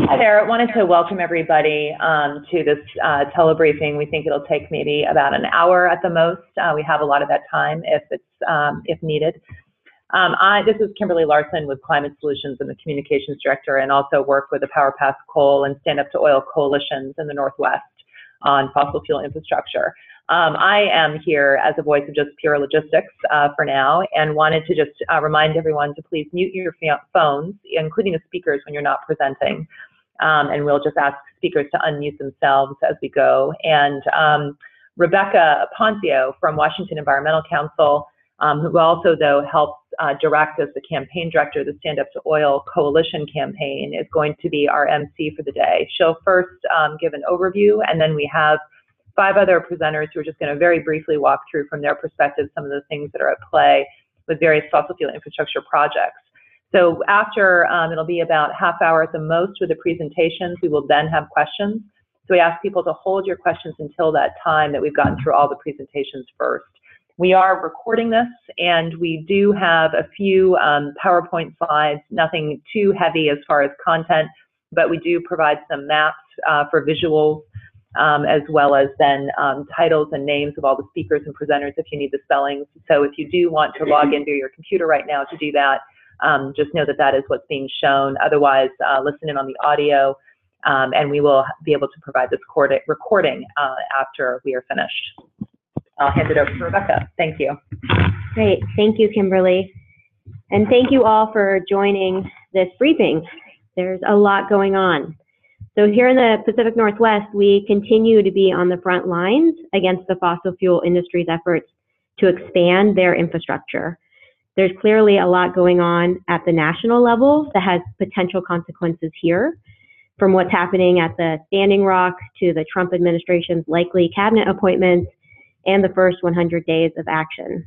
Hi there. I wanted to welcome everybody to this telebriefing. We think it'll take maybe about an hour at the most. We have a lot of that time if needed. This is Kimberly Larson with Climate Solutions. I'm the Communications Director and also work with the Power Pass Coal and Stand Up to Oil coalitions in the Northwest on fossil fuel infrastructure. I am here as a voice of just pure logistics for now, and wanted to just remind everyone to please mute your phones, including the speakers, when you're not presenting. And we'll just ask speakers to unmute themselves as we go. And Rebecca Ponzio from Washington Environmental Council, who also, though, helps direct as the campaign director of the Stand Up to Oil Coalition campaign, is going to be our MC for the day. She'll first give an overview, and then we have 5 other presenters who are just going to very briefly walk through from their perspective some of the things that are at play with various fossil fuel infrastructure projects. So after, it'll be about half hour at the most with the presentations. We will then have questions. So we ask people to hold your questions until that time that we've gotten through all the presentations first. We are recording this, and we do have a few PowerPoint slides, nothing too heavy as far as content, but we do provide some maps for visuals, as well as then titles and names of all the speakers and presenters if you need the spellings. So if you do want to log into your computer right now to do that, just know that that is what's being shown. Otherwise, listen in on the audio, and we will be able to provide this recording after we are finished. I'll hand it over to Rebecca. Thank you. Great. Thank you, Kimberly. And thank you all for joining this briefing. There's a lot going on. So here in the Pacific Northwest, we continue to be on the front lines against the fossil fuel industry's efforts to expand their infrastructure. There's clearly a lot going on at the national level that has potential consequences here, from what's happening at the Standing Rock to the Trump administration's likely cabinet appointments and the first 100 days of action.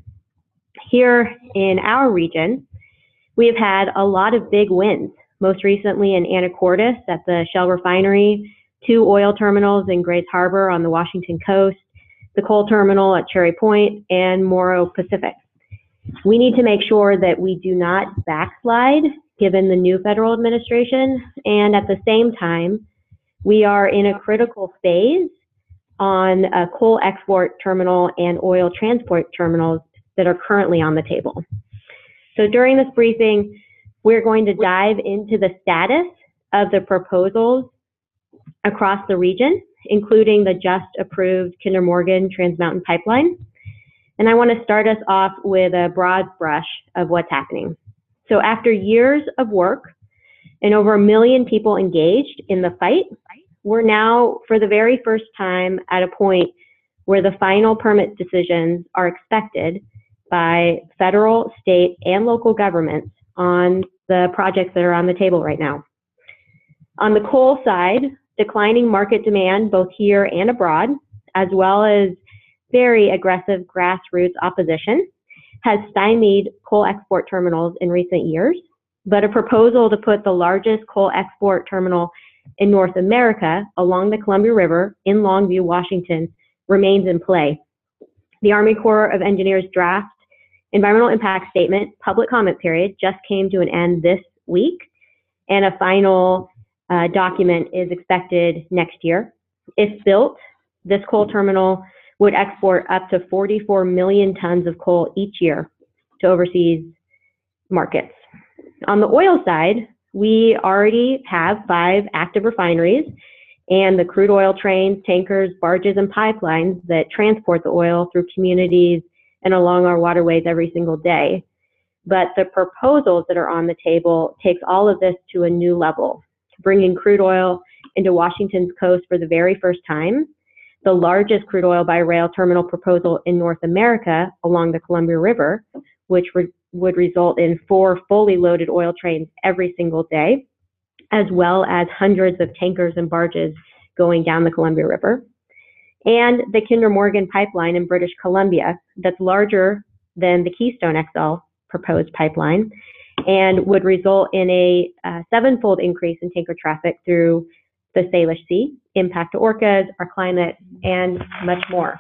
Here in our region, we have had a lot of big wins, most recently in Anacortes at the Shell refinery, 2 oil terminals in Grays Harbor on the Washington coast, the coal terminal at Cherry Point, and Morro Pacific. We need to make sure that we do not backslide given the new federal administration, and at the same time, we are in a critical phase on a coal export terminal and oil transport terminals that are currently on the table. So during this briefing, we're going to dive into the status of the proposals across the region, including the just approved Kinder Morgan Trans Mountain Pipeline. And I want to start us off with a broad brush of what's happening. So after years of work and over 1 million people engaged in the fight, we're now, for the very first time, at a point where the final permit decisions are expected by federal, state, and local governments on the projects that are on the table right now. On the coal side, declining market demand both here and abroad, as well as very aggressive grassroots opposition, has stymied coal export terminals in recent years, but a proposal to put the largest coal export terminal in North America along the Columbia River in Longview, Washington, remains in play. The Army Corps of Engineers draft environmental impact statement public comment period just came to an end this week, and a final document is expected next year. If built, this coal terminal would export up to 44 million tons of coal each year to overseas markets. On the oil side, we already have 5 active refineries and the crude oil trains, tankers, barges, and pipelines that transport the oil through communities and along our waterways every single day. But the proposals that are on the table takes all of this to a new level, bringing crude oil into Washington's coast for the very first time, the largest crude oil by rail terminal proposal in North America along the Columbia River, which would result in 4 fully loaded oil trains every single day, as well as hundreds of tankers and barges going down the Columbia River. And the Kinder Morgan pipeline in British Columbia, that's larger than the Keystone XL proposed pipeline, and would result in a 7-fold increase in tanker traffic through the Salish Sea, impact to orcas, our climate, and much more.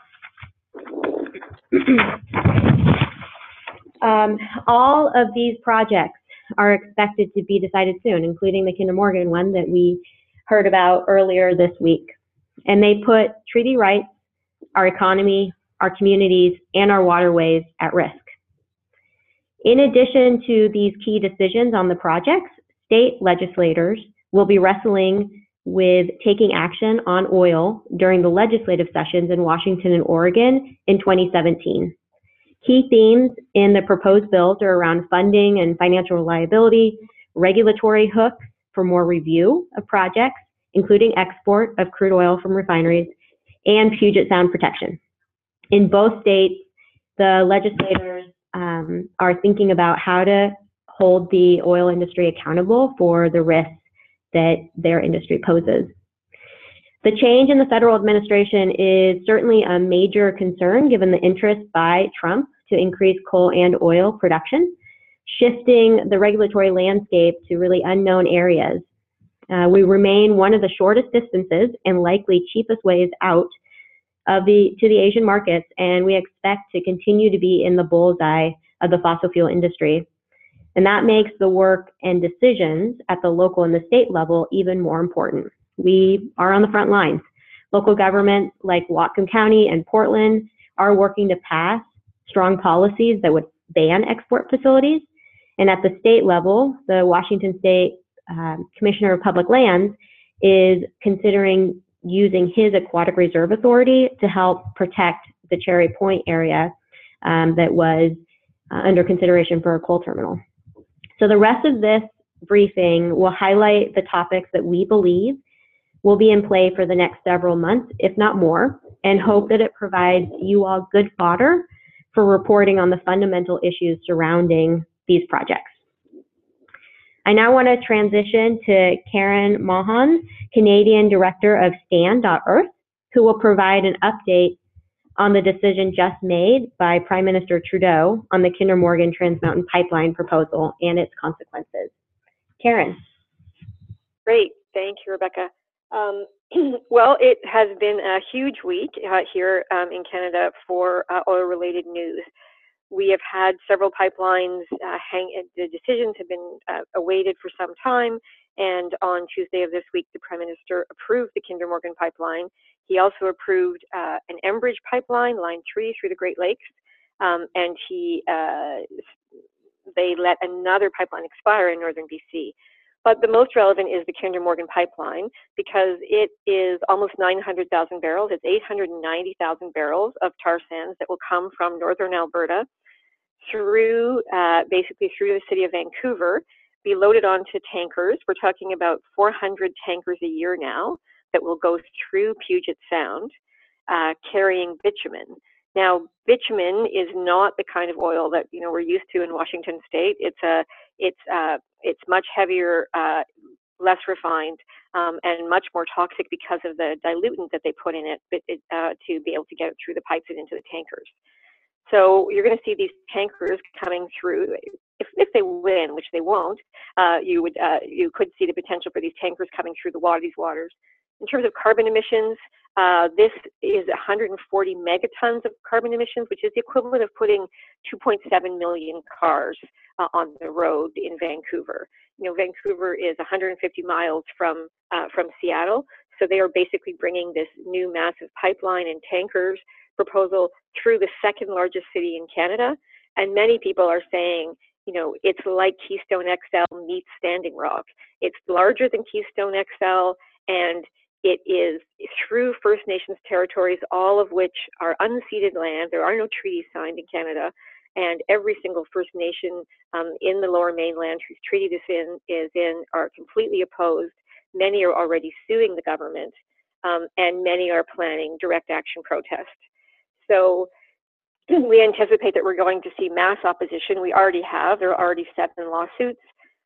All of these projects are expected to be decided soon, including the Kinder Morgan one that we heard about earlier this week. And they put treaty rights, our economy, our communities, and our waterways at risk. In addition to these key decisions on the projects, state legislators will be wrestling with taking action on oil during the legislative sessions in Washington and Oregon in 2017. Key themes in the proposed bills are around funding and financial reliability, regulatory hooks for more review of projects, including export of crude oil from refineries, and Puget Sound protection. In both states, the legislators are thinking about how to hold the oil industry accountable for the risks that their industry poses. The change in the federal administration is certainly a major concern given the interest by Trump to increase coal and oil production, shifting the regulatory landscape to really unknown areas. We remain one of the shortest distances and likely cheapest ways out to the Asian markets, and we expect to continue to be in the bullseye of the fossil fuel industry. And that makes the work and decisions at the local and the state level even more important. We are on the front lines. Local governments like Whatcom County and Portland are working to pass strong policies that would ban export facilities. And at the state level, the Washington State Commissioner of Public Lands is considering using his Aquatic Reserve Authority to help protect the Cherry Point area that was under consideration for a coal terminal. So the rest of this briefing will highlight the topics that we believe will be in play for the next several months, if not more, and hope that it provides you all good fodder for reporting on the fundamental issues surrounding these projects. I now want to transition to Karen Maughan, Canadian Director of Stand.Earth, who will provide an update on the decision just made by Prime Minister Trudeau on the Kinder Morgan Trans Mountain Pipeline proposal and its consequences. Karen. Great. Thank you, Rebecca. Well, it has been a huge week here in Canada for oil-related news. We have had several pipelines the decisions have been awaited for some time, and on Tuesday of this week, the Prime Minister approved the Kinder Morgan pipeline. He also approved an Enbridge pipeline, Line 3, through the Great Lakes, and they let another pipeline expire in northern BC. But the most relevant is the Kinder Morgan pipeline because it is almost 900,000 barrels. It's 890,000 barrels of tar sands that will come from northern Alberta through, basically through the city of Vancouver, be loaded onto tankers. We're talking about 400 tankers a year now that will go through Puget Sound, carrying bitumen. Now, bitumen is not the kind of oil that we're used to in Washington State. It's much heavier, less refined, and much more toxic because of the diluent that they put in it to be able to get it through the pipes and into the tankers. So you're going to see these tankers coming through. If they win, which they won't, you could see the potential for these tankers coming through these waters. In terms of carbon emissions, this is 140 megatons of carbon emissions, which is the equivalent of putting 2.7 million cars on the road in Vancouver. Vancouver is 150 miles from Seattle, so they are basically bringing this new massive pipeline and tankers proposal through the second largest city in Canada. And many people are saying, it's like Keystone XL meets Standing Rock. It's larger than Keystone XL, and it is through First Nations territories, all of which are unceded land. There are no treaties signed in Canada, and every single First Nation in the Lower Mainland whose treaty this is in are completely opposed. Many are already suing the government, and many are planning direct action protests. So we anticipate that we're going to see mass opposition. We already have. There are already 7 lawsuits.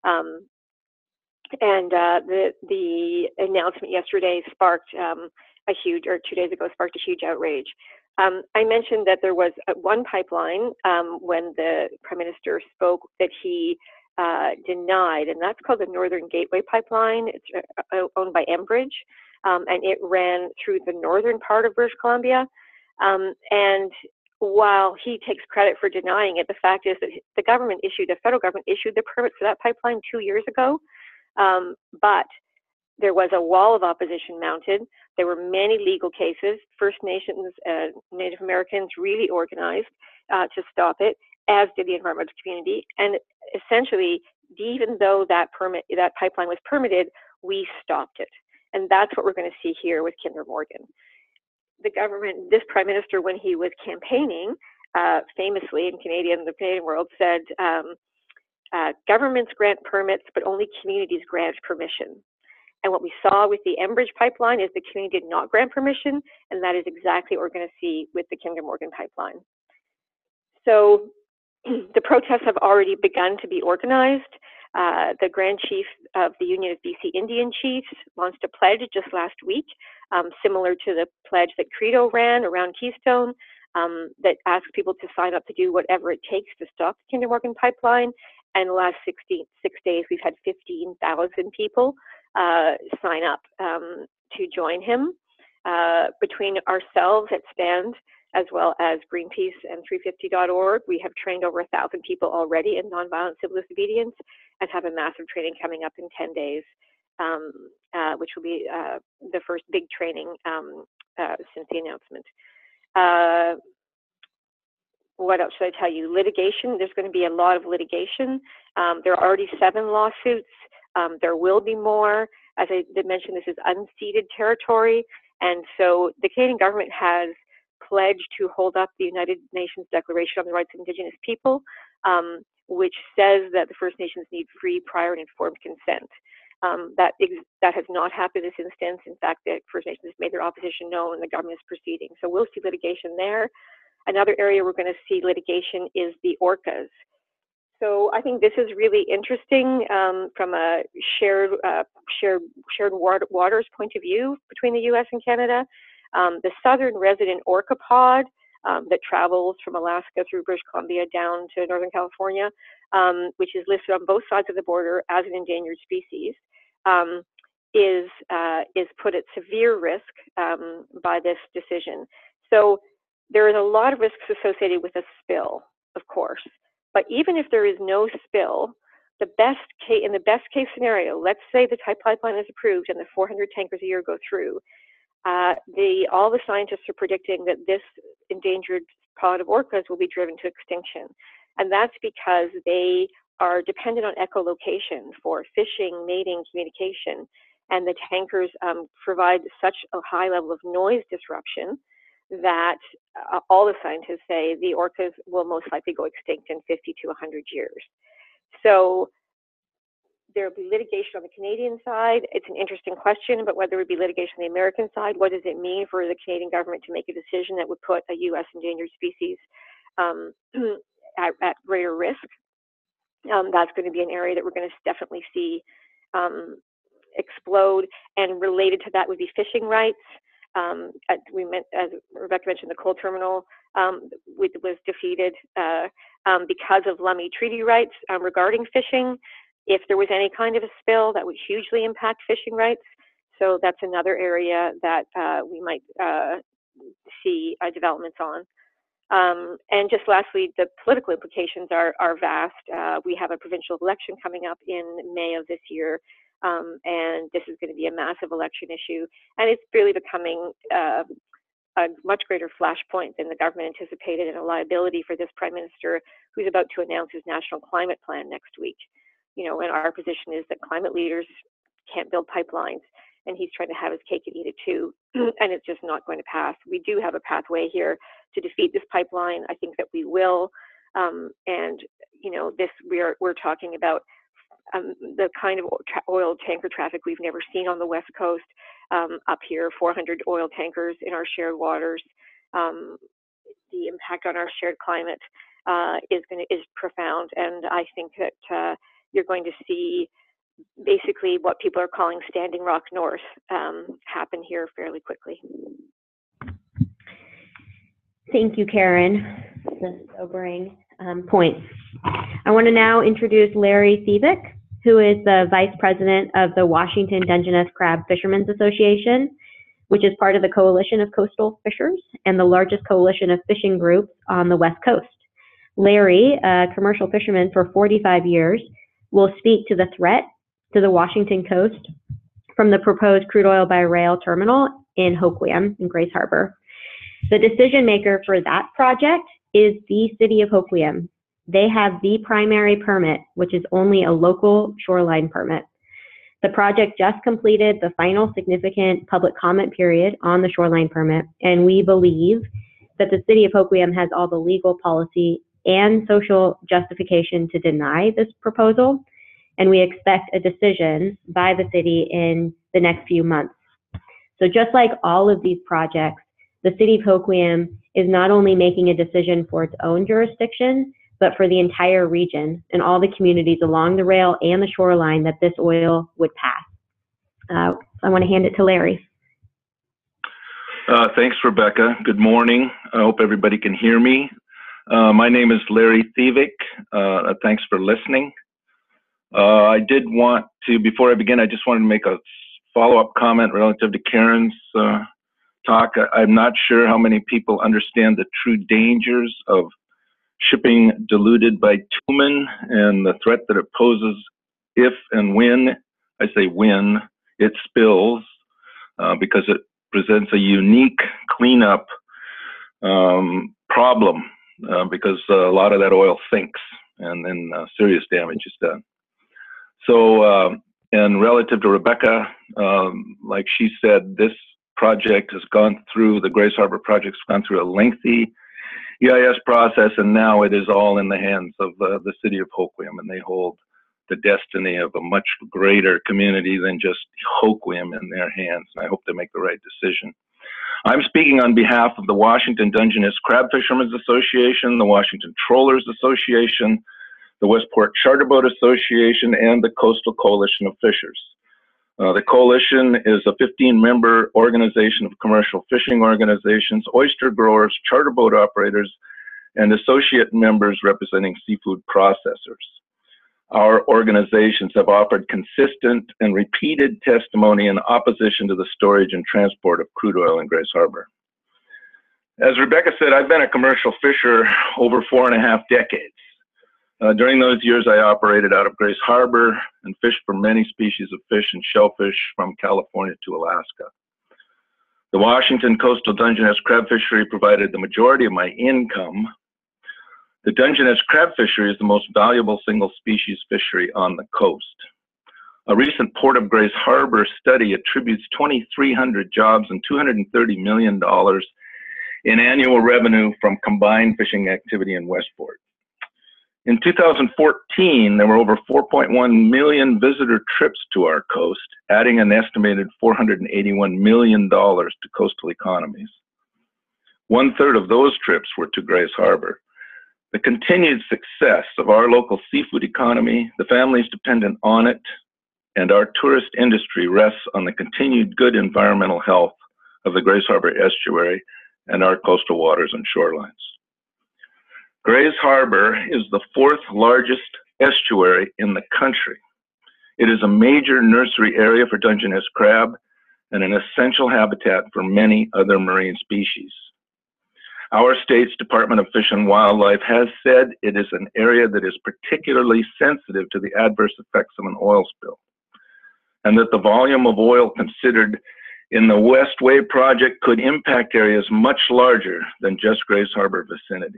And the announcement yesterday sparked 2 days ago, sparked a huge outrage. I mentioned that there was one pipeline when the Prime Minister spoke that he denied, and that's called the Northern Gateway Pipeline. It's owned by Enbridge, and it ran through the northern part of British Columbia. And while he takes credit for denying it, the fact is that the federal government issued the permit for that pipeline 2 years ago. But There was a wall of opposition mounted. There were many legal cases. First Nations, Native Americans really organized to stop it, as did the environmental community. And essentially, even though that pipeline was permitted, we stopped it. And that's what we're going to see here with Kinder Morgan. The government, this prime minister, when he was campaigning, famously in the Canadian world, said, governments grant permits, but only communities grant permission. And what we saw with the Enbridge pipeline is the community did not grant permission, and that is exactly what we're going to see with the Kinder Morgan pipeline. So the protests have already begun to be organized. The Grand Chief of the Union of BC Indian Chiefs launched a pledge just last week, similar to the pledge that Credo ran around Keystone, that asks people to sign up to do whatever it takes to stop the Kinder Morgan pipeline. And the last 6 days, we've had 15,000 people sign up to join him. Between ourselves at STAND, as well as Greenpeace and 350.org, we have trained over 1,000 people already in nonviolent civil disobedience and have a massive training coming up in 10 days, which will be the first big training since the announcement. What else should I tell you? Litigation, there's going to be a lot of litigation. There are already 7 lawsuits. There will be more. As I did mention, this is unceded territory. And so the Canadian government has pledged to hold up the United Nations Declaration on the Rights of Indigenous People, which says that the First Nations need free, prior, and informed consent. That has not happened in this instance. In fact, the First Nations have made their opposition known and the government is proceeding. So we'll see litigation there. Another area we're going to see litigation is the orcas. So I think this is really interesting from a shared waters point of view between the U.S. and Canada. The southern resident orca pod that travels from Alaska through British Columbia down to Northern California, which is listed on both sides of the border as an endangered species, is put at severe risk by this decision. So there is a lot of risks associated with a spill, of course. But even if there is no spill, in the best case scenario, let's say the pipeline is approved and the 400 tankers a year go through, all the scientists are predicting that this endangered pod of orcas will be driven to extinction. And that's because they are dependent on echolocation for fishing, mating, communication. And the tankers provide such a high level of noise disruption that all the scientists say the orcas will most likely go extinct in 50 to 100 years. So there will be litigation on the Canadian side. It's an interesting question about whether there would be litigation on the American side. What does it mean for the Canadian government to make a decision that would put a U.S. endangered species at greater risk? That's going to be an area that we're going to definitely see explode. And related to that would be fishing rights. As Rebecca mentioned, the coal terminal was defeated because of Lummi Treaty rights regarding fishing. If there was any kind of a spill, that would hugely impact fishing rights. So that's another area that we might see developments on. And just lastly, the political implications are vast. We have a provincial election coming up in May of this year. And this is going to be a massive election issue. And it's really becoming a much greater flashpoint than the government anticipated, and a liability for this prime minister who's about to announce his national climate plan next week. You know, and our position is that climate leaders can't build pipelines, and he's trying to have his cake and eat it too, and it's just not going to pass. We do have a pathway here to defeat this pipeline. I think that we will. And, you know, we're talking about the kind of oil tanker traffic we've never seen on the West Coast. Up here, 400 oil tankers in our shared waters. The impact on our shared climate is profound, and I think that you're going to see basically what people are calling Standing Rock North happen here fairly quickly. Thank you, Karen. The sobering points. I want to now introduce Larry Sivik, who is the Vice President of the Washington Dungeness Crab Fishermen's Association, which is part of the Coalition of Coastal Fishers and the largest coalition of fishing groups on the West Coast. Larry, a commercial fisherman for 45 years, will speak to the threat to the Washington coast from the proposed crude oil by rail terminal in Hoquiam, in Grays Harbor. The decision maker for that project is the City of Hoquiam. They have the primary permit, which is only a local shoreline permit. The project just completed the final significant public comment period on the shoreline permit, and we believe that the City of Hoquiam has all the legal, policy, and social justification to deny this proposal, and we expect a decision by the city in the next few months. So just like all of these projects, the City of Hoquiam is not only making a decision for its own jurisdiction, but for the entire region and all the communities along the rail and the shoreline that this oil would pass. I want to hand it to Larry. Thanks, Rebecca. Good morning. I hope everybody can hear me. My name is Larry Thievik. Thanks for listening. I did want to, before I begin, I just wanted to make a follow-up comment relative to Karen's talk. I'm not sure how many people understand the true dangers of shipping diluted bitumen and the threat that it poses if and when, I say when, it spills, because it presents a unique cleanup problem, because a lot of that oil sinks and then serious damage is done. So, and relative to Rebecca, like she said, this project has gone through, the Grays Harbor project has gone through a lengthy EIS process, and now it is all in the hands of the City of Hoquiam, and they hold the destiny of a much greater community than just Hoquiam in their hands, and I hope they make the right decision. I'm speaking on behalf of the Washington Dungeness Crab Fishermen's Association, the Washington Trollers Association, the Westport Charter Boat Association, and the Coastal Coalition of Fishers. The coalition is a 15-member organization of commercial fishing organizations, oyster growers, charter boat operators, and associate members representing seafood processors. Our organizations have offered consistent and repeated testimony in opposition to the storage and transport of crude oil in Grays Harbor. As Rebecca said, I've been a commercial fisher over 4.5 decades. During those years, I operated out of Grays Harbor and fished for many species of fish and shellfish from California to Alaska. The Washington coastal Dungeness crab fishery provided the majority of my income. The Dungeness crab fishery is the most valuable single species fishery on the coast. A recent Port of Grays Harbor study attributes 2,300 jobs and $230 million in annual revenue from combined fishing activity in Westport. In 2014, there were over 4.1 million visitor trips to our coast, adding an estimated $481 million to coastal economies. 1/3 of those trips were to Grays Harbor. The continued success of our local seafood economy, the families dependent on it, and our tourist industry rests on the continued good environmental health of the Grays Harbor estuary and our coastal waters and shorelines. Grays Harbor is the 4th largest estuary in the country. It is a major nursery area for Dungeness crab and an essential habitat for many other marine species. Our state's Department of Fish and Wildlife has said it is an area that is particularly sensitive to the adverse effects of an oil spill, and that the volume of oil considered in the West Wave project could impact areas much larger than just Grays Harbor vicinity.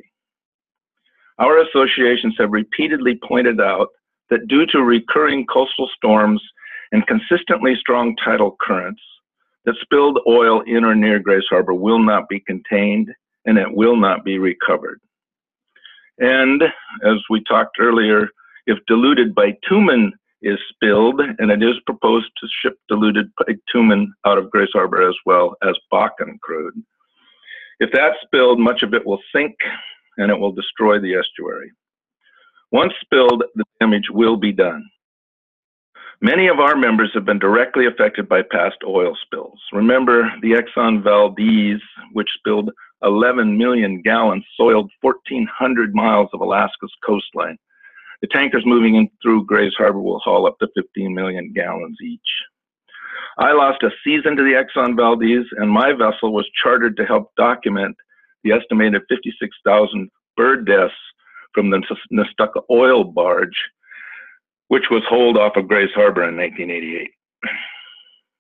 Our associations have repeatedly pointed out that due to recurring coastal storms and consistently strong tidal currents, that spilled oil in or near Grays Harbor will not be contained and it will not be recovered. And as we talked earlier, if diluted bitumen is spilled, and it is proposed to ship diluted bitumen out of Grays Harbor as well as Bakken crude, if that's spilled, much of it will sink and it will destroy the estuary. Once spilled, the damage will be done. Many of our members have been directly affected by past oil spills. Remember the Exxon Valdez, which spilled 11 million gallons, soiled 1,400 miles of Alaska's coastline. The tankers moving in through Grays Harbor will haul up to 15 million gallons each. I lost a season to the Exxon Valdez, and my vessel was chartered to help document the estimated 56,000 bird deaths from the Nestucca oil barge, which was holed off of Grays Harbor in 1988.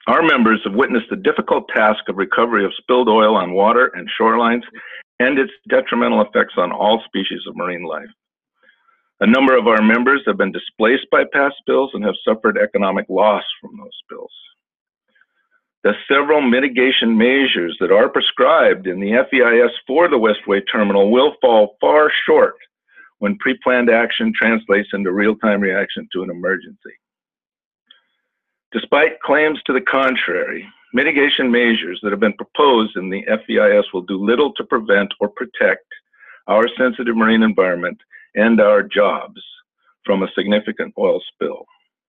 Our members have witnessed the difficult task of recovery of spilled oil on water and shorelines and its detrimental effects on all species of marine life. A number of our members have been displaced by past spills and have suffered economic loss from those spills. The several mitigation measures that are prescribed in the FEIS for the Westway Terminal will fall far short when pre-planned action translates into real-time reaction to an emergency. Despite claims to the contrary, mitigation measures that have been proposed in the FEIS will do little to prevent or protect our sensitive marine environment and our jobs from a significant oil spill.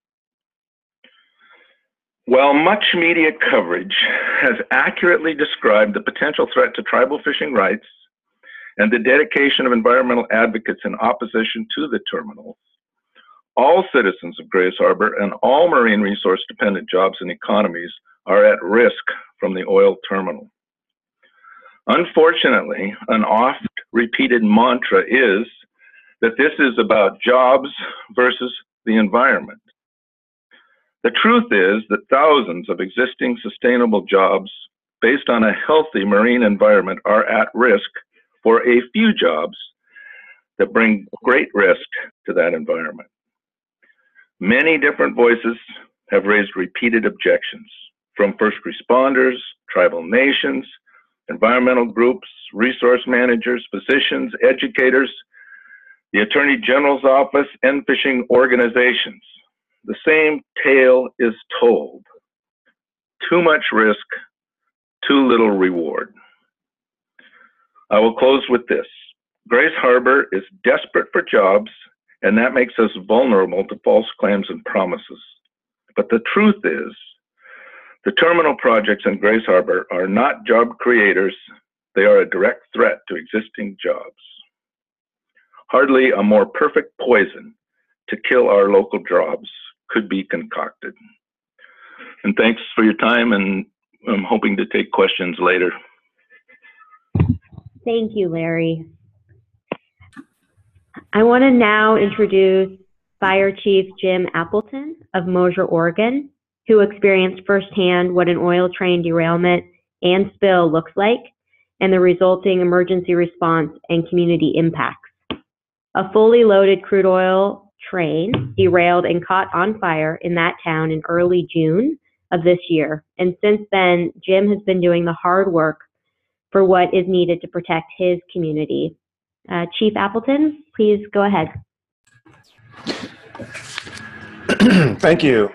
While much media coverage has accurately described the potential threat to tribal fishing rights and the dedication of environmental advocates in opposition to the terminal, all citizens of Grays Harbor and all marine resource dependent jobs and economies are at risk from the oil terminal. Unfortunately, an oft repeated mantra is that this is about jobs versus the environment. The truth is that thousands of existing sustainable jobs based on a healthy marine environment are at risk for a few jobs that bring great risk to that environment. Many different voices have raised repeated objections from first responders, tribal nations, environmental groups, resource managers, physicians, educators, the Attorney General's office, and fishing organizations. The same tale is told. Too much risk, too little reward. I will close with this. Grays Harbor is desperate for jobs, and that makes us vulnerable to false claims and promises. But the truth is, the terminal projects in Grays Harbor are not job creators, they are a direct threat to existing jobs. Hardly a more perfect poison to kill our local jobs could be concocted. And thanks for your time, and I'm hoping to take questions later. Thank you, Larry. I want to now introduce Fire Chief Jim Appleton of Mosier, Oregon, who experienced firsthand what an oil train derailment and spill looks like and the resulting emergency response and community impacts. A fully loaded crude oil train derailed and caught on fire in that town in early June of this year. And since then, Jim has been doing the hard work for what is needed to protect his community. Chief Appleton, please go ahead. Thank you.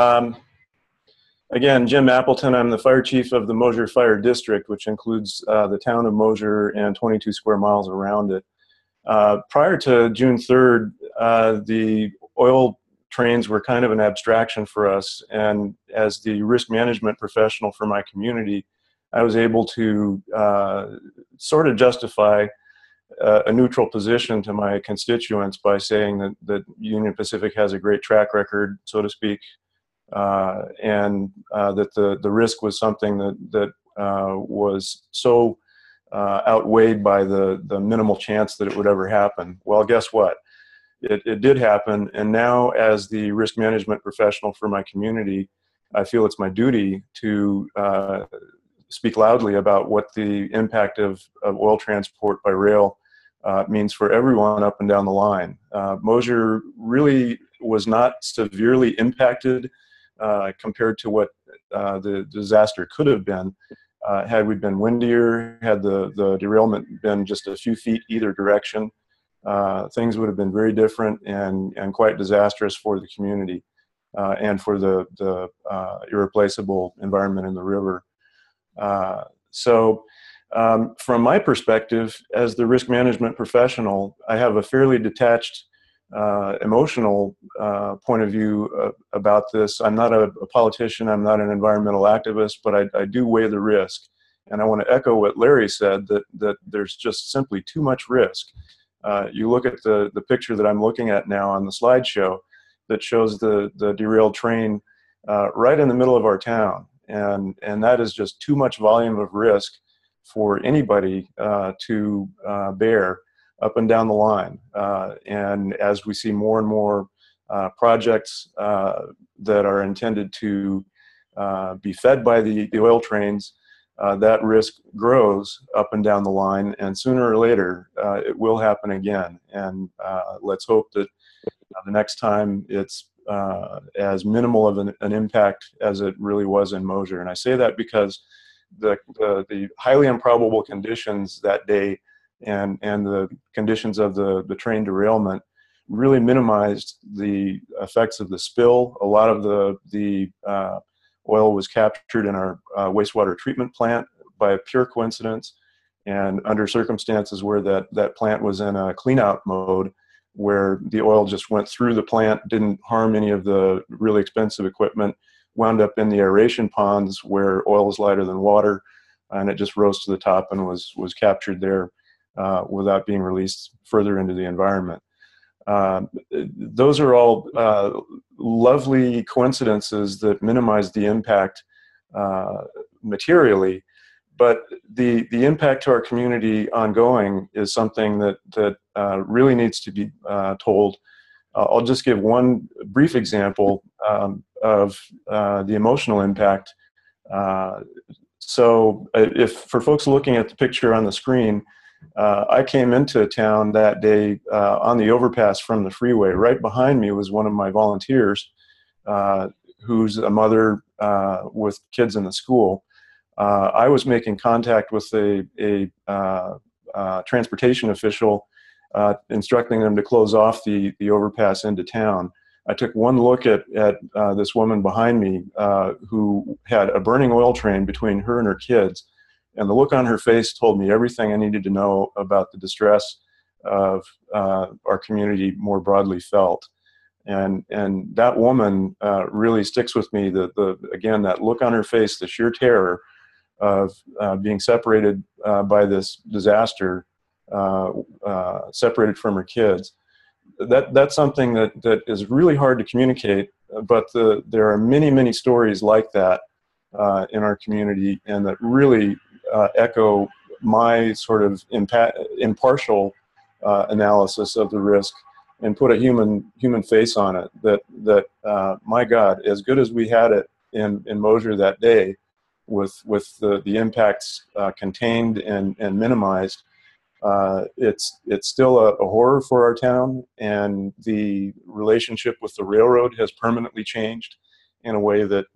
Again, Jim Appleton. I'm the fire chief of the Mosier Fire District, which includes the town of Mosier and 22 square miles around it. Prior to June 3rd, the oil trains were kind of an abstraction for us. And as the risk management professional for my community, I was able to sort of justify a neutral position to my constituents by saying that Union Pacific has a great track record, so to speak, and that the risk was something that was so outweighed by the minimal chance that it would ever happen. Well, guess what? It did happen, and now as the risk management professional for my community, I feel it's my duty to speak loudly about what the impact of oil transport by rail means for everyone up and down the line. Mosier really was not severely impacted compared to what the disaster could have been. Had we been windier, had the derailment been just a few feet either direction, things would have been very different and quite disastrous for the community and for the irreplaceable environment in the river. From my perspective, as the risk management professional, I have a fairly detached emotional point of view about this. I'm not a politician, I'm not an environmental activist, but I do weigh the risk. And I want to echo what Larry said, that there's just simply too much risk. You look at the picture that I'm looking at now on the slideshow that shows the derailed train right in the middle of our town. And that is just too much volume of risk for anybody to bear up and down the line. And as we see more and more projects that are intended to be fed by the oil trains, that risk grows up and down the line, and sooner or later it will happen again. And let's hope that the next time it's as minimal of an impact as it really was in Mosier. And I say that because the highly improbable conditions that day and the conditions of the train derailment really minimized the effects of the spill. A lot of the oil was captured in our wastewater treatment plant by a pure coincidence, and under circumstances where that plant was in a clean-out mode, where the oil just went through the plant, didn't harm any of the really expensive equipment, wound up in the aeration ponds where oil is lighter than water, and it just rose to the top and was captured there without being released further into the environment. Those are all lovely coincidences that minimize the impact materially, but the impact to our community ongoing is something that really needs to be told. I'll just give one brief example of the emotional impact. So if for folks looking at the picture on the screen, I came into town that day on the overpass from the freeway. Right behind me was one of my volunteers who's a mother with kids in the school. I was making contact with a transportation official instructing them to close off the overpass into town. I took one look at this woman behind me who had a burning oil train between her and her kids. And the look on her face told me everything I needed to know about the distress of our community more broadly felt. And that woman really sticks with me. Again, that look on her face, the sheer terror of being separated by this disaster, separated from her kids. That's something that is really hard to communicate, but there are many, many stories like that in our community, and that really echo my sort of impartial analysis of the risk and put a human face on it. That my God, as good as we had it in Mosier that day, with the impacts contained and minimized, it's still a horror for our town, and the relationship with the railroad has permanently changed in a way that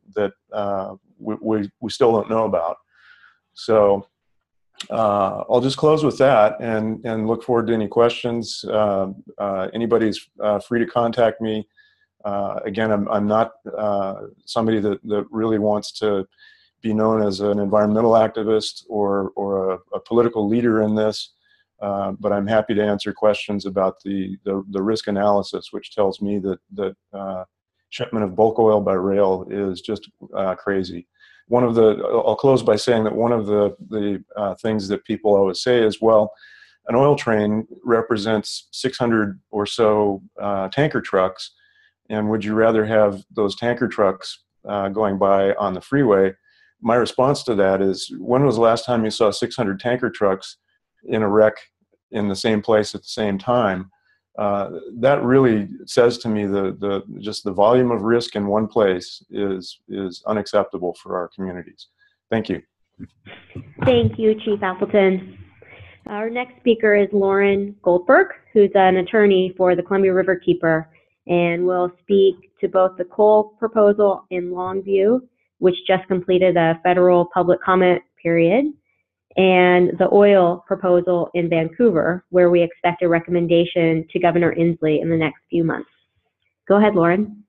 we still don't know about. So I'll just close with that and look forward to any questions. Anybody's free to contact me. Again, I'm not somebody that really wants to be known as an environmental activist or a political leader in this, but I'm happy to answer questions about the risk analysis, which tells me that shipment of bulk oil by rail is just crazy. I'll close by saying that one of the things that people always say is, well, an oil train represents 600 or so tanker trucks, and would you rather have those tanker trucks going by on the freeway? My response to that is, when was the last time you saw 600 tanker trucks in a wreck in the same place at the same time? That really says to me just the volume of risk in one place is unacceptable for our communities. Thank you. Thank you, Chief Appleton. Our next speaker is Lauren Goldberg, who's an attorney for the Columbia River Keeper, and will speak to both the coal proposal in Longview, which just completed a federal public comment period, and the oil proposal in Vancouver, where we expect a recommendation to Governor Inslee in the next few months. Go ahead, Lauren.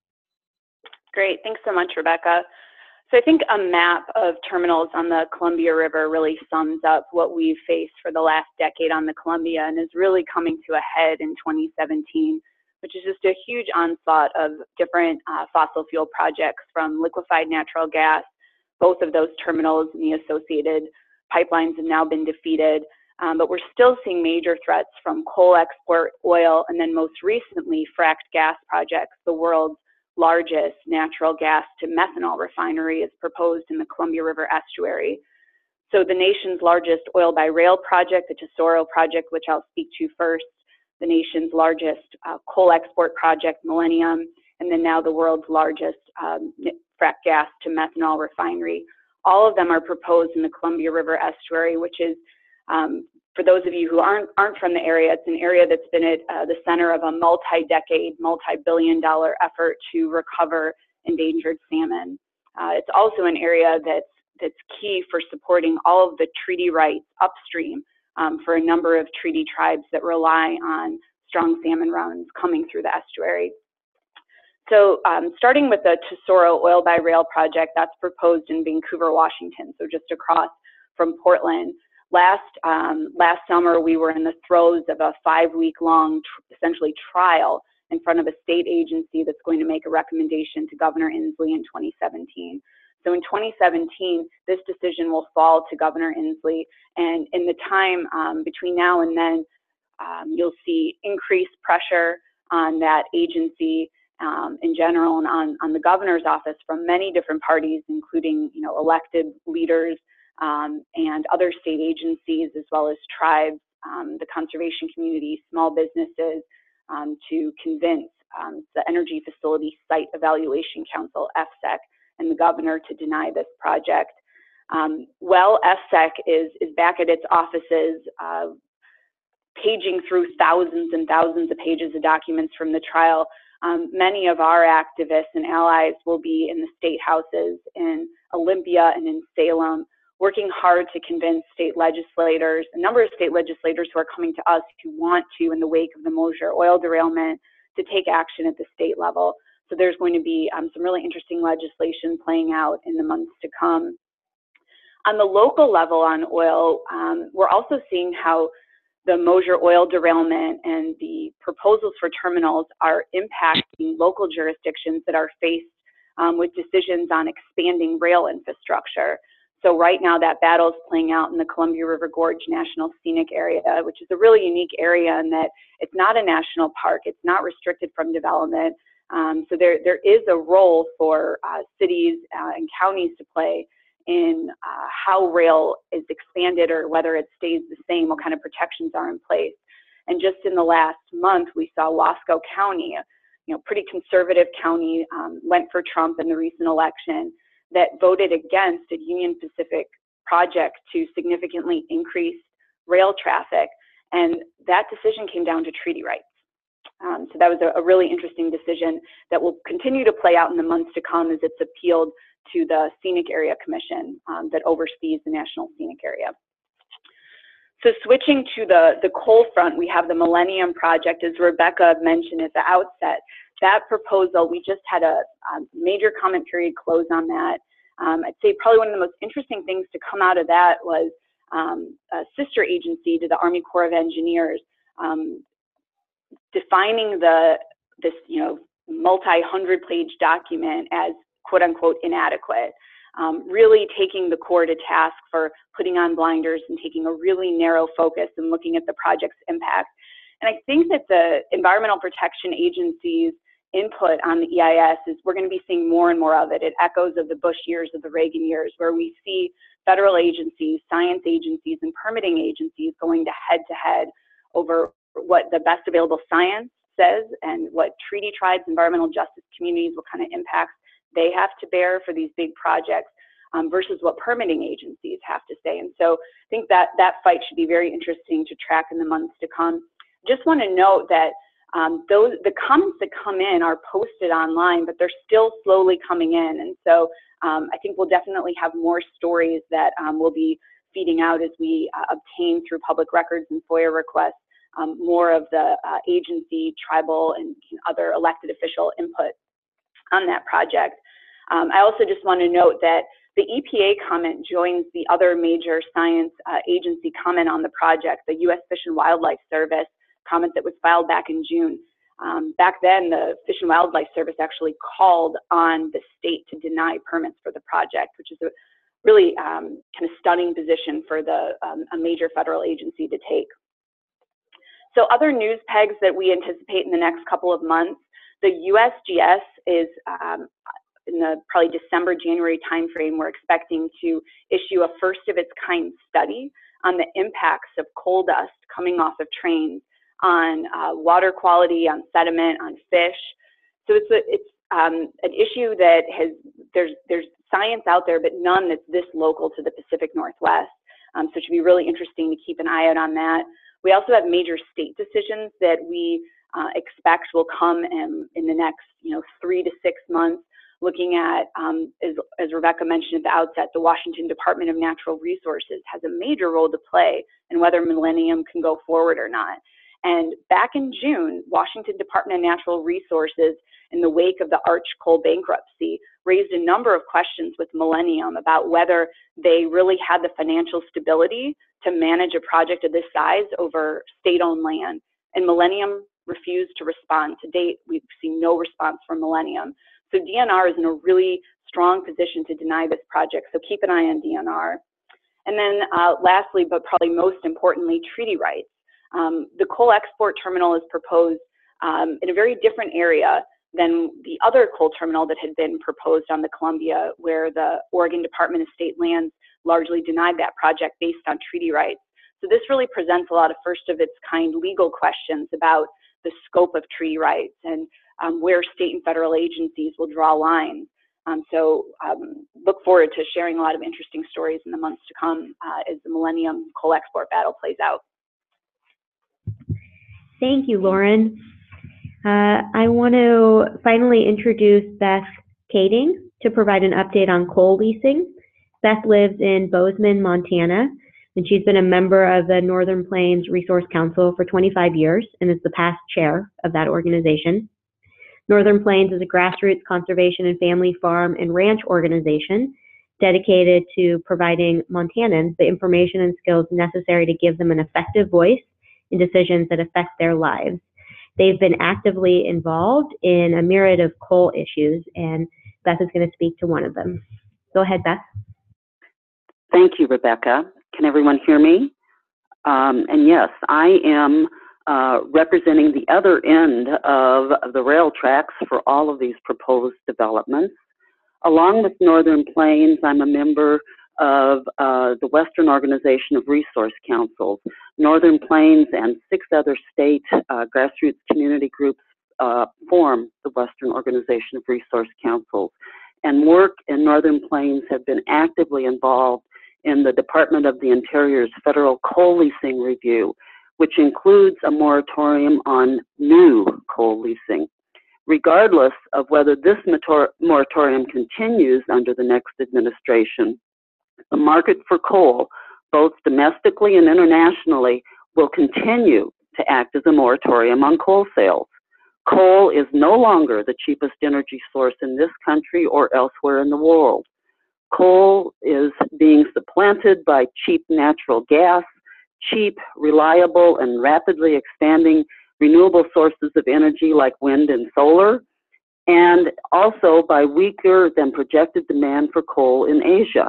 Great, thanks so much, Rebecca. So I think a map of terminals on the Columbia River really sums up what we've faced for the last decade on the Columbia, and is really coming to a head in 2017, which is just a huge onslaught of different fossil fuel projects, from liquefied natural gas. Both of those terminals and the associated pipelines have now been defeated, but we're still seeing major threats from coal export, oil, and then most recently fracked gas projects. The world's largest natural gas to methanol refinery is proposed in the Columbia River estuary. So the nation's largest oil by rail project, the Tesoro project, which I'll speak to first, the nation's largest coal export project, Millennium, and then now the world's largest frack gas to methanol refinery. All of them are proposed in the Columbia River estuary, which is, for those of you who aren't from the area, it's an area that's been at the center of a multi-decade, multi-billion-dollar effort to recover endangered salmon. It's also an area that's key for supporting all of the treaty rights upstream for a number of treaty tribes that rely on strong salmon runs coming through the estuary. So starting with the Tesoro Oil by Rail project, that's proposed in Vancouver, Washington, so just across from Portland. Last summer, we were in the throes of a 5-week-long, essentially, trial in front of a state agency that's going to make a recommendation to Governor Inslee in 2017. So in 2017, this decision will fall to Governor Inslee, and in the time between now and then, you'll see increased pressure on that agency in general and on the governor's office from many different parties, including elected leaders and other state agencies, as well as tribes, the conservation community, small businesses, to convince the Energy Facility Site Evaluation Council, EFSEC, and the governor to deny this project. Well, EFSEC is back at its offices, paging through thousands and thousands of pages of documents from the trial. Many of our activists and allies will be in the state houses in Olympia and in Salem, working hard to convince state legislators, a number of state legislators who are coming to us who want to, in the wake of the Mosier oil derailment, to take action at the state level. So there's going to be some really interesting legislation playing out in the months to come. On the local level on oil, we're also seeing how the Mosier oil derailment and the proposals for terminals are impacting local jurisdictions that are faced with decisions on expanding rail infrastructure. So right now that battle is playing out in the Columbia River Gorge National Scenic Area, which is a really unique area in that it's not a national park, it's not restricted from development. So there is a role for cities and counties to play in how rail is expanded or whether it stays the same, what kind of protections are in place. And just in the last month, we saw Wasco County, pretty conservative county, went for Trump in the recent election, that voted against a Union Pacific project to significantly increase rail traffic. And that decision came down to treaty rights. So that was a really interesting decision that will continue to play out in the months to come as it's appealed to the Scenic Area Commission that oversees the National Scenic Area. So switching to the coal front, we have the Millennium Project, as Rebecca mentioned at the outset. That proposal, we just had a major comment period close on that. I'd say probably one of the most interesting things to come out of that was a sister agency to the Army Corps of Engineers defining this multi-hundred-page document as quote-unquote inadequate, really taking the Corps to task for putting on blinders and taking a really narrow focus and looking at the project's impact. And I think that the Environmental Protection Agency's input on the EIS is we're going to be seeing more and more of it. It echoes of the Bush years, of the Reagan years, where we see federal agencies, science agencies, and permitting agencies going to head over what the best available science says and what treaty tribes, environmental justice communities, what kind of impacts they have to bear for these big projects versus what permitting agencies have to say. And so I think that fight should be very interesting to track in the months to come. Just want to note that the comments that come in are posted online, but they're still slowly coming in. And so I think we'll definitely have more stories that we'll be feeding out as we obtain through public records and FOIA requests more of the agency, tribal, and other elected official input on that project. I also just want to note that the EPA comment joins the other major science agency comment on the project, the U.S. Fish and Wildlife Service comment that was filed back in June. Back then, the Fish and Wildlife Service actually called on the state to deny permits for the project, which is a really kind of stunning position for a major federal agency to take. So other news pegs that we anticipate in the next couple of months, the USGS is in the probably December, January timeframe, we're expecting to issue a first of its kind study on the impacts of coal dust coming off of trains on water quality, on sediment, on fish. So it's an issue that there's science out there, but none that's this local to the Pacific Northwest. So it should be really interesting to keep an eye out on that. We also have major state decisions that we expect will come in the next 3 to 6 months, looking at, as Rebecca mentioned at the outset, the Washington Department of Natural Resources has a major role to play in whether Millennium can go forward or not. And back in June, Washington Department of Natural Resources, in the wake of the Arch Coal bankruptcy, raised a number of questions with Millennium about whether they really had the financial stability to manage a project of this size over state-owned land. And Millennium refused to respond. To date, we've seen no response from Millennium. So DNR is in a really strong position to deny this project, so keep an eye on DNR. And then lastly, but probably most importantly, treaty rights. The coal export terminal is proposed in a very different area than the other coal terminal that had been proposed on the Columbia, where the Oregon Department of State Lands largely denied that project based on treaty rights. So this really presents a lot of first of its kind legal questions about the scope of treaty rights and where state and federal agencies will draw lines. So look forward to sharing a lot of interesting stories in the months to come as the Millennium coal export battle plays out. Thank you, Lauren. I want to finally introduce Beth Kading to provide an update on coal leasing. Beth lives in Bozeman, Montana, and she's been a member of the Northern Plains Resource Council for 25 years and is the past chair of that organization. Northern Plains is a grassroots conservation and family farm and ranch organization dedicated to providing Montanans the information and skills necessary to give them an effective voice in decisions that affect their lives. They've been actively involved in a myriad of coal issues, and Beth is going to speak to one of them. Go ahead, Beth. Thank you, Rebecca. Can everyone hear me? And yes, I am representing the other end of the rail tracks for all of these proposed developments. Along with Northern Plains, I'm a member of the Western Organization of Resource Councils. Northern Plains and 6 other state grassroots community groups form the Western Organization of Resource Councils. And work in Northern Plains have been actively involved in the Department of the Interior's Federal Coal Leasing Review, which includes a moratorium on new coal leasing. Regardless of whether this moratorium continues under the next administration, the market for coal, both domestically and internationally, will continue to act as a moratorium on coal sales. Coal is no longer the cheapest energy source in this country or elsewhere in the world. Coal is being supplanted by cheap natural gas, cheap, reliable, and rapidly expanding renewable sources of energy like wind and solar, and also by weaker than projected demand for coal in Asia.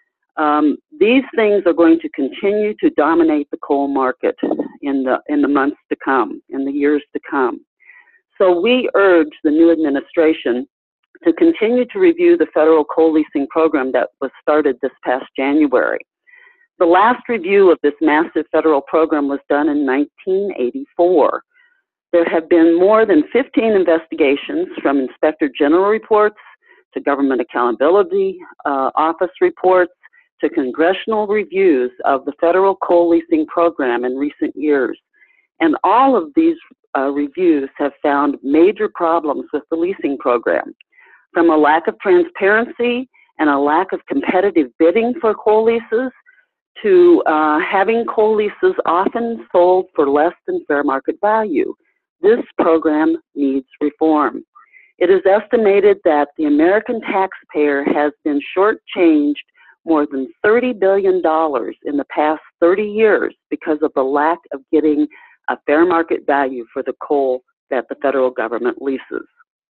These things are going to continue to dominate the coal market in the months to come, in the years to come. So we urge the new administration to continue to review the federal coal leasing program that was started this past January. The last review of this massive federal program was done in 1984. There have been more than 15 investigations, from Inspector General reports to Government Accountability Office reports to congressional reviews of the federal coal leasing program in recent years. And all of these reviews have found major problems with the leasing program, from a lack of transparency and a lack of competitive bidding for coal leases to having coal leases often sold for less than fair market value. This program needs reform. It is estimated that the American taxpayer has been shortchanged more than $30 billion in the past 30 years because of the lack of getting a fair market value for the coal that the federal government leases.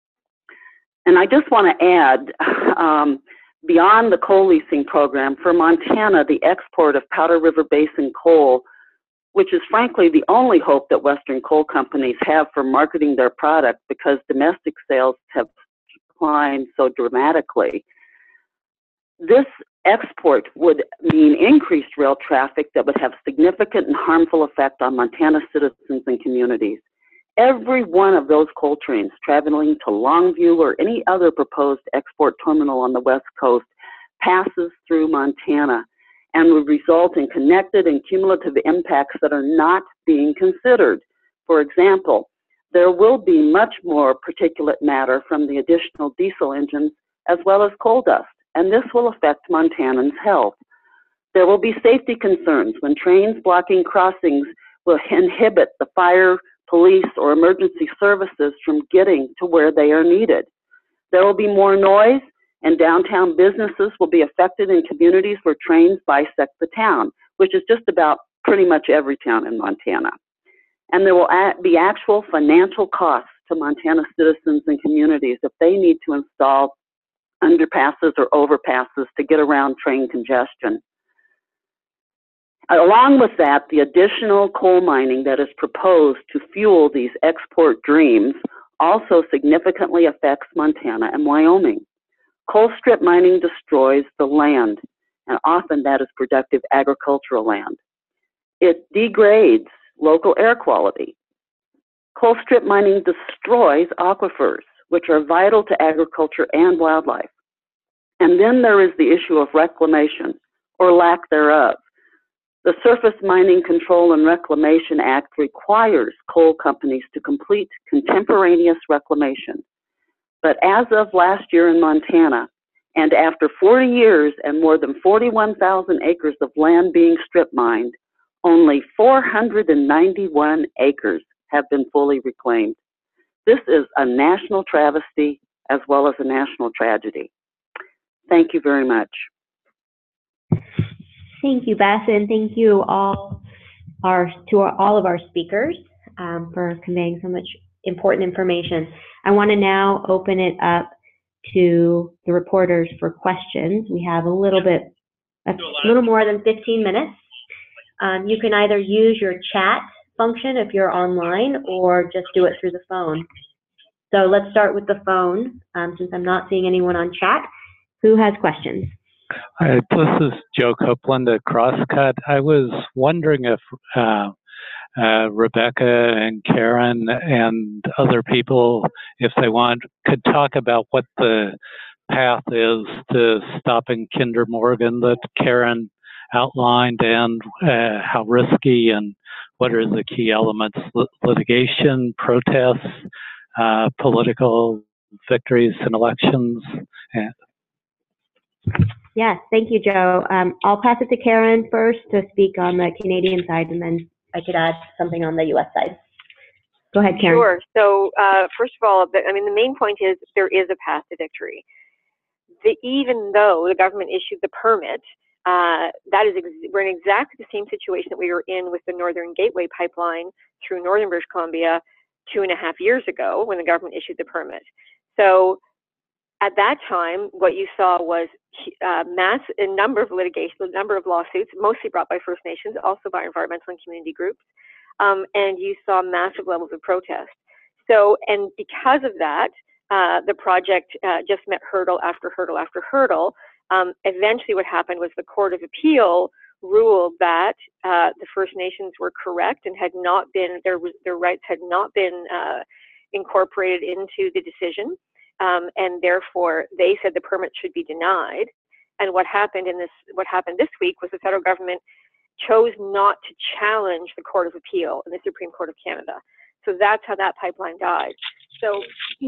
And I just want to add, beyond the coal leasing program, for Montana, the export of Powder River Basin coal, which is frankly the only hope that Western coal companies have for marketing their product because domestic sales have declined so dramatically. This export would mean increased rail traffic that would have significant and harmful effect on Montana citizens and communities. Every one of those coal trains traveling to Longview or any other proposed export terminal on the West Coast passes through Montana and would result in connected and cumulative impacts that are not being considered. For example, there will be much more particulate matter from the additional diesel engines as well as coal dust, and this will affect Montanans' health. There will be safety concerns when trains blocking crossings will inhibit the fire, police, or emergency services from getting to where they are needed. There will be more noise, and downtown businesses will be affected in communities where trains bisect the town, which is just about pretty much every town in Montana. And there will be actual financial costs to Montana citizens and communities if they need to install underpasses or overpasses to get around train congestion. Along with that, the additional coal mining that is proposed to fuel these export dreams also significantly affects Montana and Wyoming. Coal strip mining destroys the land, and often that is productive agricultural land. It degrades local air quality. Coal strip mining destroys aquifers, which are vital to agriculture and wildlife. And then there is the issue of reclamation, or lack thereof. The Surface Mining Control and Reclamation Act requires coal companies to complete contemporaneous reclamation. But as of last year in Montana, and after 40 years and more than 41,000 acres of land being strip mined, only 491 acres have been fully reclaimed. This is a national travesty as well as a national tragedy. Thank you very much. Thank you, Beth, and thank you all of our speakers for conveying so much important information. I want to now open it up to the reporters for questions. We have a little more than 15 minutes. You can either use your chat function if you're online or just do it through the phone. So let's start with the phone, since I'm not seeing anyone on chat. Who has questions? Hi, this is Joe Copeland at Crosscut. I was wondering if Rebecca and Karen and other people, if they want, could talk about what the path is to stopping Kinder Morgan that Karen outlined, and how risky and what are the key elements: litigation, protests, political victories in elections. Yes, thank you, Joe. I'll pass it to Karen first to speak on the Canadian side, and then I could add something on the U.S. side. Go ahead, Karen. Sure. So first of all, the main point is there is a path to victory. Even though the government issued the permit, we're in exactly the same situation that we were in with the Northern Gateway pipeline through northern British Columbia 2.5 years ago when the government issued the permit. So at that time, what you saw was a number of lawsuits, mostly brought by First Nations, also by environmental and community groups, and you saw massive levels of protest. So, and because of that, the project just met hurdle after hurdle after hurdle. Eventually what happened was the Court of Appeal ruled that the First Nations were correct and had not been, their rights had not been incorporated into the decision. And therefore they said the permit should be denied. And what happened this week was the federal government chose not to challenge the Court of Appeal in the Supreme Court of Canada. So that's how that pipeline died. So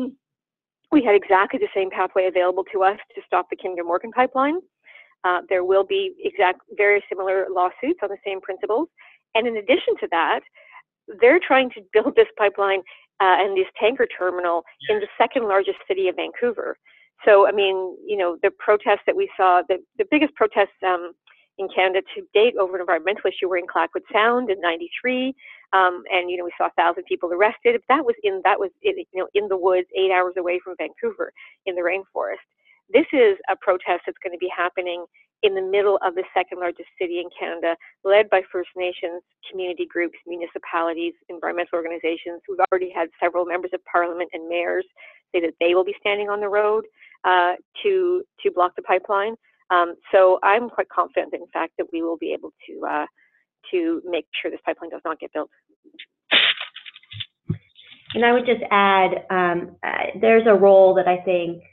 we had exactly the same pathway available to us to stop the Kinder Morgan pipeline. There will be very similar lawsuits on the same principles. And in addition to that, they're trying to build this pipeline and this tanker terminal in the second largest city of Vancouver. So, I mean, you know, the protests that we saw, the biggest protests in Canada to date over an environmental issue were in Clackwood Sound in '93, and you know we saw 1,000 people arrested. That was in the woods, 8 hours away from Vancouver, in the rainforest. This is a protest that's going to be happening in the middle of the second largest city in Canada, led by First Nations, community groups, municipalities, environmental organizations. We've already had several members of parliament and mayors say that they will be standing on the road to block the pipeline. So I'm quite confident, in fact, that we will be able to make sure this pipeline does not get built. And I would just add, there's a role that I think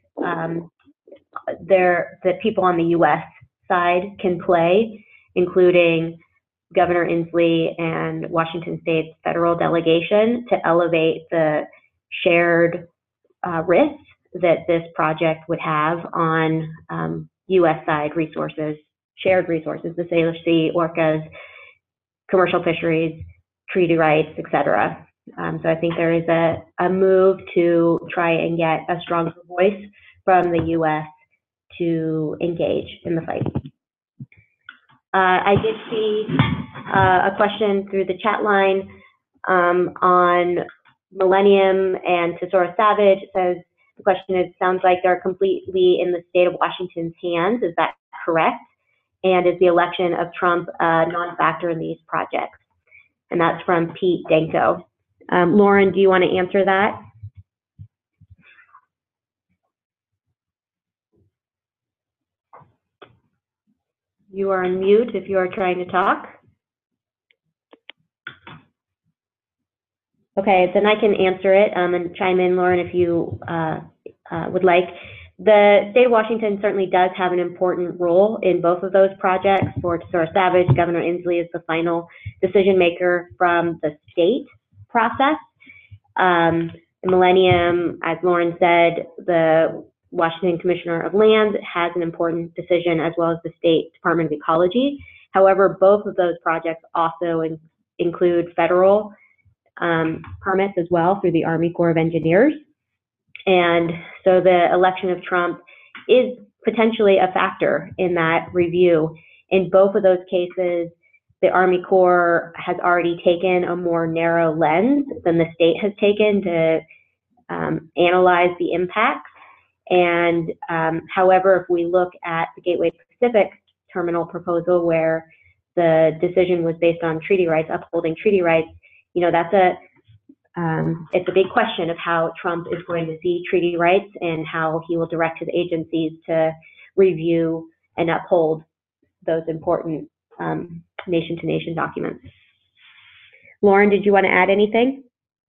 that people on the U.S. side can play, including Governor Inslee and Washington State's federal delegation, to elevate the shared risks that this project would have on U.S. side resources, shared resources, the Salish Sea, orcas, commercial fisheries, treaty rights, etc. So I think there is a move to try and get a stronger voice from the U.S. to engage in the fight. I did see a question through the chat line on Millennium and Tesoro Savage. It says, the question is, sounds like they're completely in the state of Washington's hands. Is that correct? And is the election of Trump a non-factor in these projects? And that's from Pete Danko. Lauren, do you want to answer that? You are on mute if you are trying to talk. Okay, then I can answer it and chime in, Lauren, if you would like. The state of Washington certainly does have an important role in both of those projects. For Tesoro Savage, Governor Inslee is the final decision maker from the state process. Millennium, as Lauren said, the Washington Commissioner of Land has an important decision, as well as the State Department of Ecology. However, both of those projects also include federal permits as well through the Army Corps of Engineers. And so the election of Trump is potentially a factor in that review. In both of those cases, the Army Corps has already taken a more narrow lens than the state has taken to analyze the impacts. And however, if we look at the Gateway Pacific terminal proposal, where the decision was based on treaty rights, upholding treaty rights, you know, that's it's a big question of how Trump is going to see treaty rights and how he will direct his agencies to review and uphold those important nation-to-nation documents. Lauren, did you want to add anything?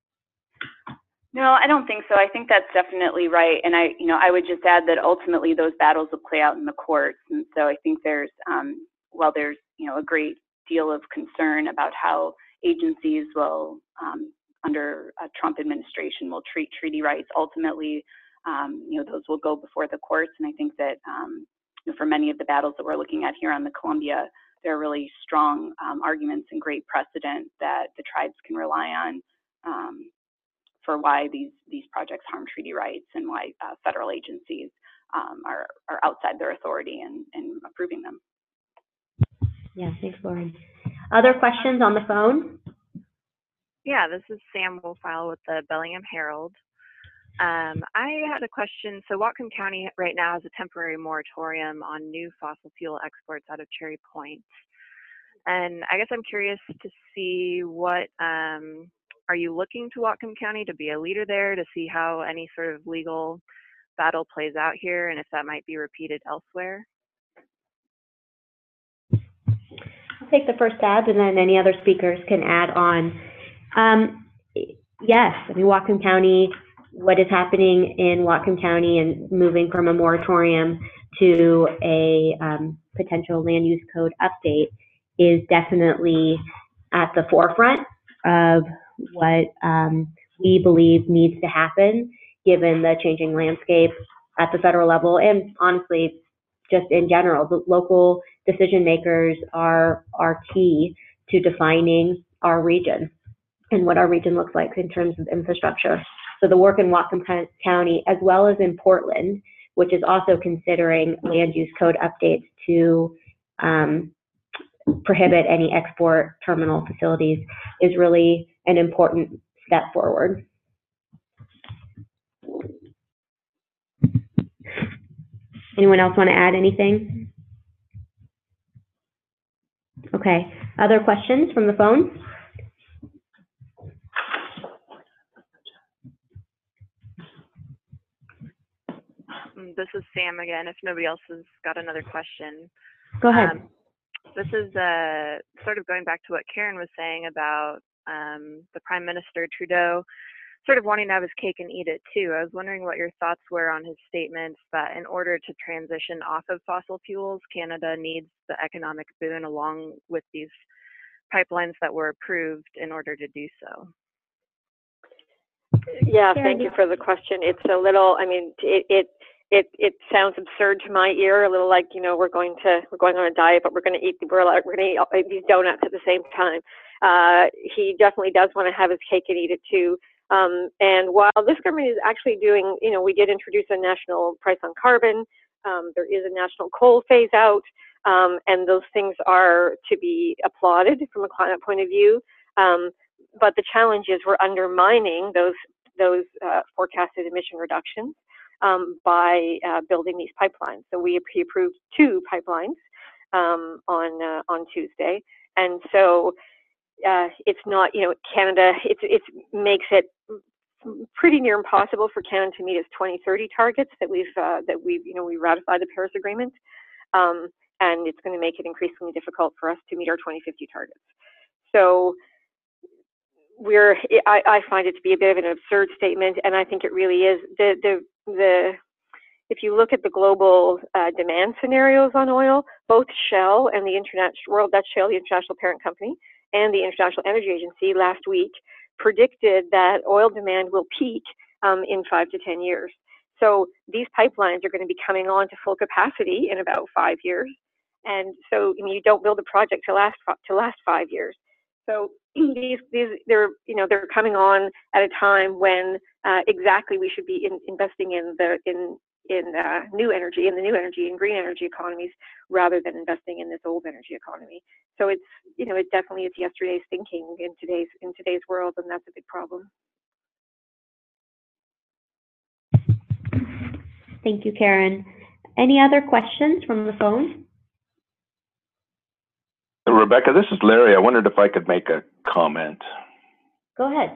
No, I don't think so. I think that's definitely right. And I would just add that ultimately those battles will play out in the courts. And so I think there's, while there's, a great deal of concern about how agencies will, under a Trump administration, will treat treaty rights, ultimately, those will go before the courts. And I think that for many of the battles that we're looking at here on the Columbia, there are really strong arguments and great precedent that the tribes can rely on for why these projects harm treaty rights and why federal agencies are outside their authority in approving them. Yeah, thanks, Lauren. Other questions on the phone? Yeah, this is Sam Wolfile with the Bellingham Herald. I had a question. So Whatcom County right now has a temporary moratorium on new fossil fuel exports out of Cherry Point. And I guess I'm curious to see what, are you looking to Whatcom County to be a leader there, to see how any sort of legal battle plays out here and if that might be repeated elsewhere? I'll take the first stab and then any other speakers can add on. Yes, I mean, Whatcom County, what is happening in Whatcom County and moving from a moratorium to a potential land use code update is definitely at the forefront of what we believe needs to happen given the changing landscape at the federal level, and honestly, just in general, the local decision makers are key to defining our region and what our region looks like in terms of infrastructure. So the work in Whatcom County, as well as in Portland, which is also considering land use code updates to prohibit any export terminal facilities, is really an important step forward. Anyone else want to add anything? Okay, other questions from the phone? This is Sam again, if nobody else has got another question. Go ahead. This is sort of going back to what Karen was saying about the Prime Minister Trudeau sort of wanting to have his cake and eat it too. I was wondering what your thoughts were on his statements that in order to transition off of fossil fuels, Canada needs the economic boon along with these pipelines that were approved in order to do so. Yeah, thank you for the question. It's a little, I mean, it sounds absurd to my ear, a little like, you know, we're going on a diet, but we're going to eat these donuts at the same time. He definitely does want to have his cake and eat it too. And while this government is actually doing, you know, we did introduce a national price on carbon. There is a national coal phase out, and those things are to be applauded from a climate point of view. But the challenge is we're undermining those forecasted emission reductions by building these pipelines. So we approved 2 pipelines on Tuesday, and so it's not, you know, Canada. It makes it pretty near impossible for Canada to meet its 2030 targets that we've you know, we ratified the Paris Agreement, and it's going to make it increasingly difficult for us to meet our 2050 targets. So I find it to be a bit of an absurd statement, and I think it really is. If you look at the global demand scenarios on oil, both Shell and the that's Shell, the international parent company, and the International Energy Agency last week predicted that oil demand will peak in 5 to 10 years. So these pipelines are going to be coming on to full capacity in about 5 years, and so I mean, you don't build a project to last 5 years. So they're coming on at a time when exactly we should be investing in new energy, and green energy economies, rather than investing in this old energy economy. So it's, you know, it definitely is yesterday's thinking in today's world, and that's a big problem. Thank you, Karen. Any other questions from the phone? Rebecca, this is Larry. I wondered if I could make a comment. Go ahead.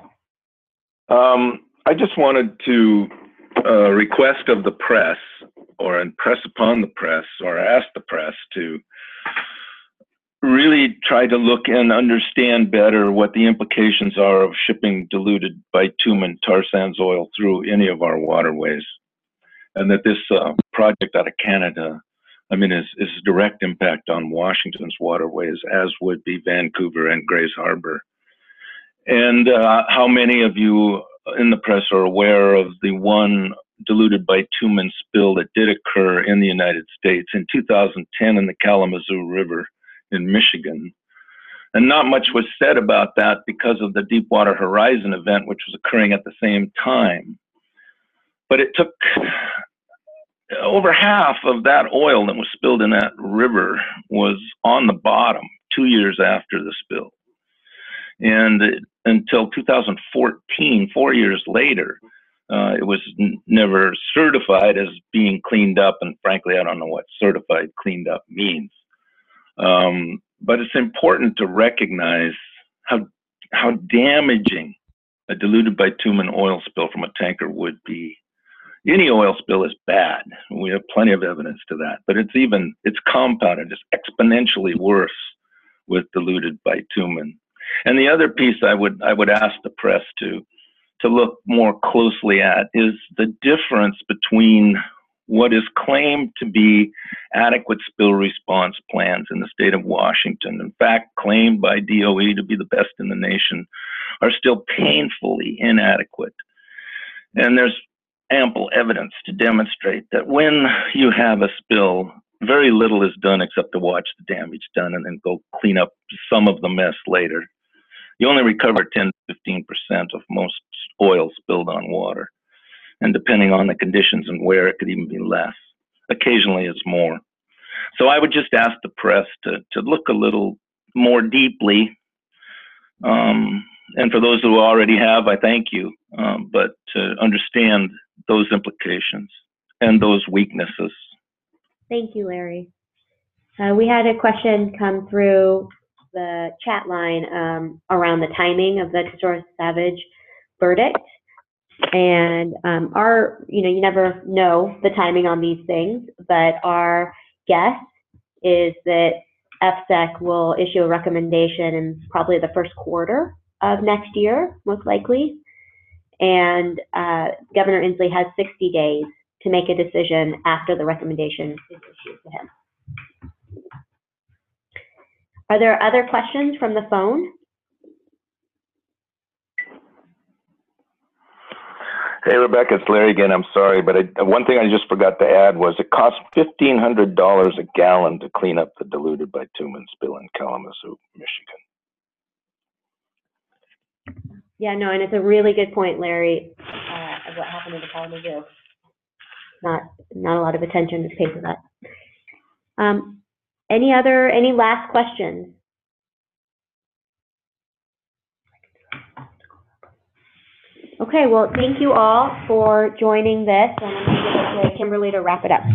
I just wanted to request of the press, or impress upon the press, or ask the press to really try to look and understand better what the implications are of shipping diluted bitumen tar sands oil through any of our waterways. And that this project out of Canada, I mean, is a direct impact on Washington's waterways, as would be Vancouver and Grays Harbor. And how many of you in the press are aware of the one diluted bitumen spill that did occur in the United States in 2010 in the Kalamazoo River in Michigan? And not much was said about that because of the Deepwater Horizon event, which was occurring at the same time. But it took over half of that oil that was spilled in that river was on the bottom 2 years after the spill. And until 2014, 4 years later, it was never certified as being cleaned up. And frankly, I don't know what certified cleaned up means. But it's important to recognize how damaging a diluted bitumen oil spill from a tanker would be. Any oil spill is bad. We have plenty of evidence to that, but it's compounded, it's exponentially worse with diluted bitumen. And the other piece I would ask the press to look more closely at is the difference between what is claimed to be adequate spill response plans in the state of Washington, in fact claimed by DOE to be the best in the nation, are still painfully inadequate. And there's ample evidence to demonstrate that when you have a spill, very little is done except to watch the damage done and then go clean up some of the mess later. You only recover 10 to 15% of most oil spilled on water. And depending on the conditions and where, it could even be less. Occasionally it's more. So I would just ask the press to look a little more deeply. And for those who already have, I thank you. But to understand those implications and those weaknesses. Thank you, Larry. We had a question come through the chat line around the timing of the Soros Savage verdict. And you never know the timing on these things, but our guess is that FSEC will issue a recommendation in probably the first quarter of next year, most likely. and Governor Inslee has 60 days to make a decision after the recommendation is issued to him. Are there other questions from the phone? Hey, Rebecca, it's Larry again. I'm sorry, but one thing I just forgot to add was it costs $1,500 a gallon to clean up the diluted bitumen spill in Kalamazoo, Michigan. Yeah, no, and it's a really good point, Larry, of what happened in the Kalamazoo. Not a lot of attention is paid to that. Any last questions? Okay, well, thank you all for joining this, and I'm going to give it to Kimberly to wrap it up.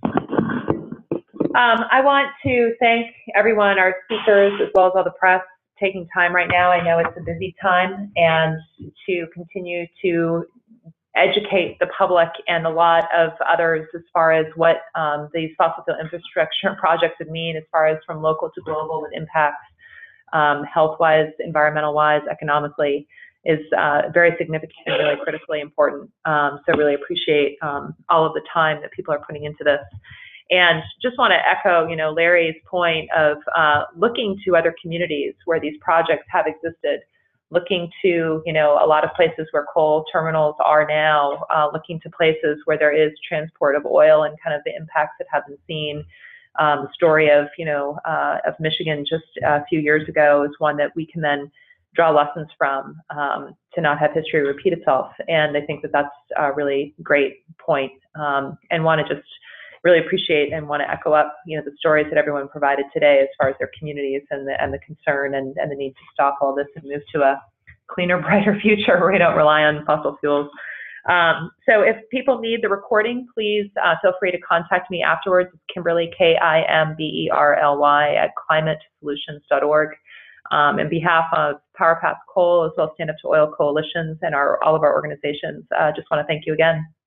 I want to thank everyone, our speakers, as well as all the press, taking time right now. I know it's a busy time, and to continue to educate the public and a lot of others as far as what these fossil fuel infrastructure projects would mean as far as from local to global with impacts, health-wise, environmental-wise, economically, is very significant and really critically important. So really appreciate all of the time that people are putting into this. And just want to echo, Larry's point of looking to other communities where these projects have existed, looking to, a lot of places where coal terminals are now, looking to places where there is transport of oil and kind of the impacts that have been seen. The story of, of Michigan just a few years ago is one that we can then draw lessons from to not have history repeat itself. And I think that that's a really great point, and want to just really appreciate and want to echo up, the stories that everyone provided today as far as their communities and the concern and the need to stop all this and move to a cleaner, brighter future where we don't rely on fossil fuels. So if people need the recording, please feel free to contact me afterwards. It's Kimberly, Kimberly, @climatesolutions.org. On behalf of Power Path Coal, as well as Stand Up to Oil coalitions and all of our organizations, just want to thank you again.